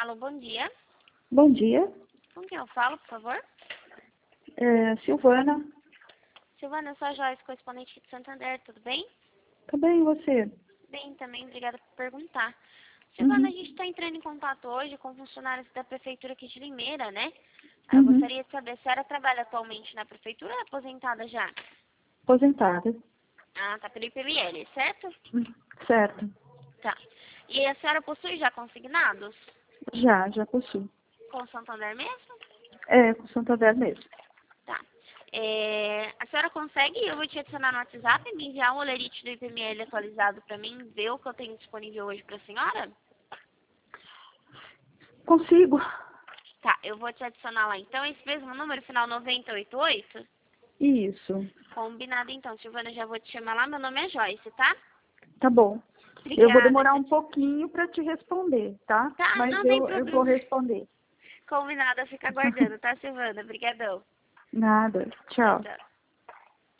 Alô, bom dia. Bom dia, Com quem eu falo, por favor? Silvana. Silvana, eu sou a Joyce, correspondente de Santander, tudo bem? Tá bem, e você? Bem, também, obrigada por perguntar. Silvana, a Uhum. gente está entrando em contato hoje com funcionários da Prefeitura aqui de Limeira, né? Eu Uhum. gostaria de saber, a senhora trabalha atualmente na Prefeitura ou é aposentada já? Aposentada. Ah, tá pelo IPML, certo? Hum. Certo. Tá. E a senhora possui já consignados? Já possuo. Com o Santander mesmo? Com Santander mesmo. Tá. A senhora consegue, eu vou te adicionar no WhatsApp, me enviar um olerite do IPML atualizado para mim, ver o que eu tenho disponível hoje para a senhora? Consigo. Tá, eu vou te adicionar lá então, esse mesmo número, final 9088? Isso. Combinado então, Silvana, já vou te chamar lá, meu nome é Joyce, tá? Tá bom. Eu vou Obrigada. demorar um pouquinho para te responder, tá? Tá, Mas não tem eu vou problema. responder. Combinado, fica aguardando, tá, Silvana? Obrigadão. Nada. Tchau, Tchau. tchau.